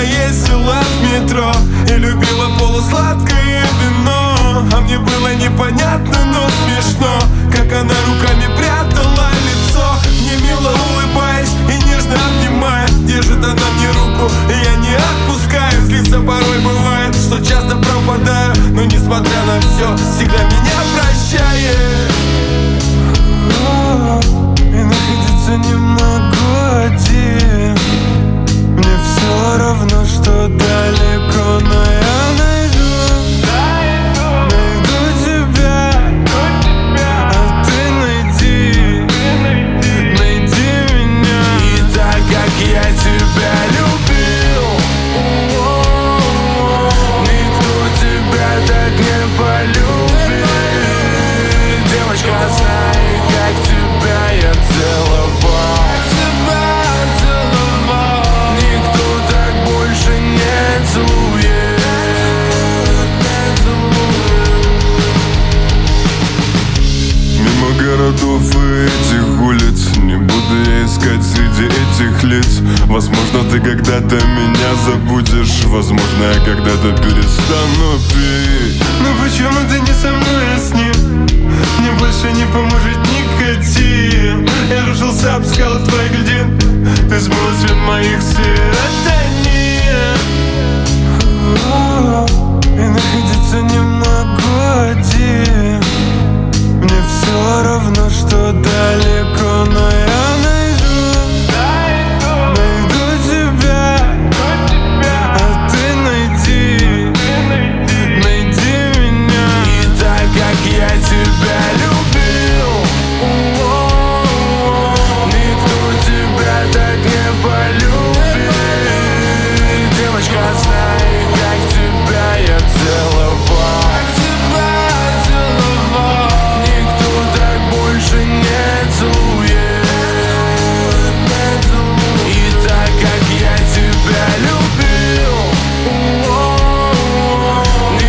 ездила в метро и любила полусладкое вино. А мне было непонятно, но смешно, как она руками прятала лицо. Мне мило улыбаясь и нежно обнимая, держит она мне руку, и я не отпускаю. Злиться порой бывает, что часто пропадаю, но несмотря на все, всегда меня прощает. И находиться не могу один. Мне все равно, что далеко, но я найду тебя, а ты найди меня. И так как я тебя любил, никто тебя так не полюбит. Девочка, знай, как тебя я целовал. Никто так больше не целует. Мимо городов и этих улиц не буду я искать среди этих лиц. Возможно, ты когда-то меня забудешь, возможно, я когда-то перестану пить. Но почему ты не со мной, а с ним? Мне больше не поможет никотин. Я рушился об скалы твоих льдин, ты смыла свет моих серотонин. И находиться не могу один. Мне все равно,